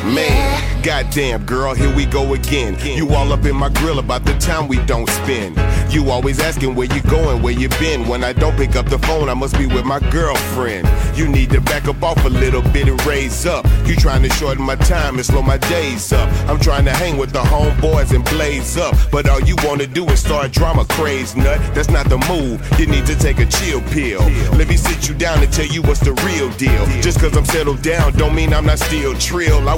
Man, goddamn girl, here we go again. You all up in my grill about the time we don't spend. You always asking where you going, where you been. When I don't pick up the phone, I must be with my girlfriend. You need to back up off a little bit and raise up. You trying to shorten my time and slow my days up. I'm trying to hang with the homeboys and blaze up, but all you wanna do is start drama, craze nut. That's not the move. You need to take a chill pill. Let me sit you down and tell you what's the real deal. Just cause I'm settled down don't mean I'm not still trill.